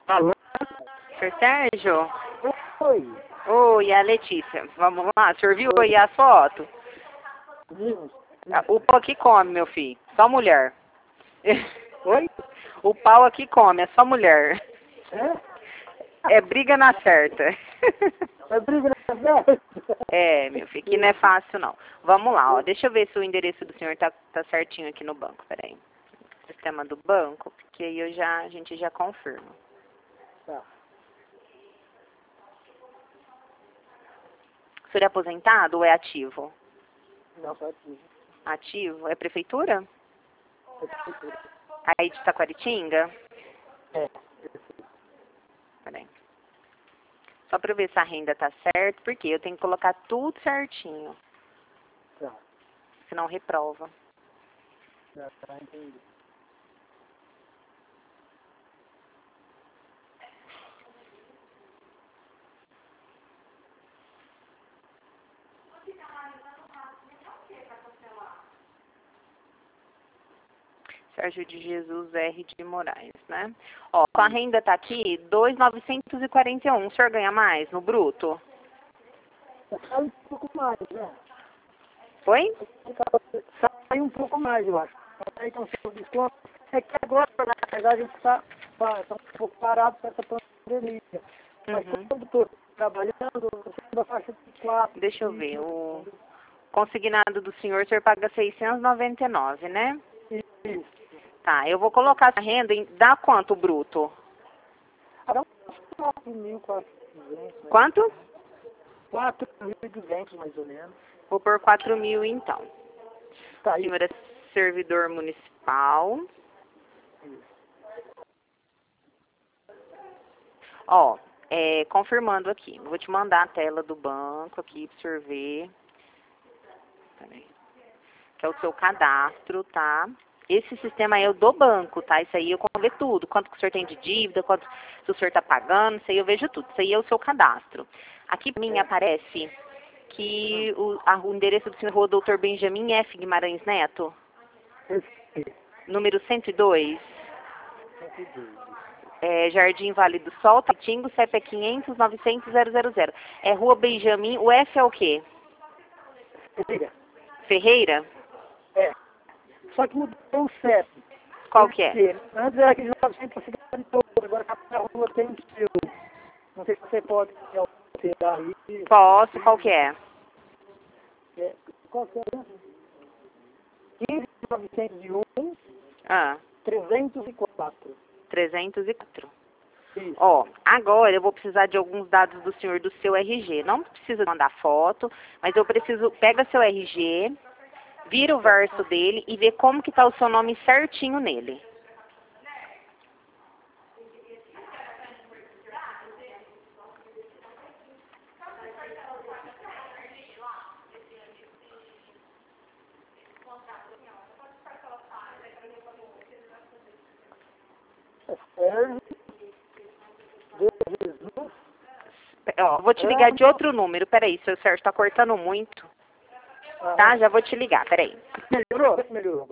Alô? Senhor Sérgio? Oi. Oi, a Letícia. Vamos lá, o senhor viu aí as fotos? Vimos. O pau aqui come, meu filho. Só mulher. Oi? O pau aqui come, é só mulher. É? É briga na certa. É briga na festa? É, meu filho, que não é fácil não. Vamos lá, ó. Deixa eu ver se o endereço do senhor tá certinho aqui no banco. Peraí. Sistema do banco, porque aí a gente já confirma. Tá. O senhor é aposentado ou é ativo? Não, só aqui. Ativo? É prefeitura? É prefeitura. Aí de Taquaritinga? É. Peraí. Só pra eu ver se a renda tá certa, porque eu tenho que colocar tudo certinho. Tá. Senão reprova. Tá, entendi. Sérgio de Jesus R. de Moraes, né? Ó, a renda tá aqui, 2.941. O senhor ganha mais no bruto? Sai um pouco mais, né? Oi? Sai um pouco mais, eu acho. Aí então, seu desconto. É que agora, na verdade, a gente tá um pouco parado com essa pandemia. Mas Uhum. quando estou trabalhando, eu sei da faixa de 4. Deixa eu ver. O consignado do senhor, o senhor paga 699, né? Isso. Tá, eu vou colocar essa renda em... Dá quanto bruto? Dá uns 4.200. Quanto? 4.200 mais ou menos. Vou por 4.000 então. Tá O aí. senhor é servidor municipal. Ó, confirmando aqui. Vou te mandar a tela do banco aqui pra o senhor ver. Peraí. Que é o seu cadastro, tá? Esse sistema aí é o do banco, tá? Isso aí eu consigo ver tudo. Quanto que o senhor tem de dívida, quanto se o senhor tá pagando, isso aí eu vejo tudo. Isso aí é o seu cadastro. Aqui pra mim aparece que o endereço do senhor Dr. Benjamin F. Guimarães Neto, Esse número 102, 102. Jardim Vale do Sol, Tatingo, CEP é 500 900 000. É Rua Benjamin, o F é o quê? Liga. Ferreira? É. Só que mudou o CEP. Qual que é? Porque antes era aquele 900 para cidade toda, agora cada rua tem o seu. Não sei se você pode alterar aí. Posso, qual que é? Qual que é? 15.901, Ah, 304. 304. Isso. Ó, agora eu vou precisar de alguns dados do senhor do seu RG. Não precisa mandar foto, mas eu preciso, pega seu RG, vira o verso dele e vê como que tá o seu nome certinho nele. É Sérgio de Jesus. Ó, vou te ligar de outro número. Peraí, seu Sérgio, tá cortando muito. Tá? Já vou te ligar, peraí. Melhorou? Melhorou.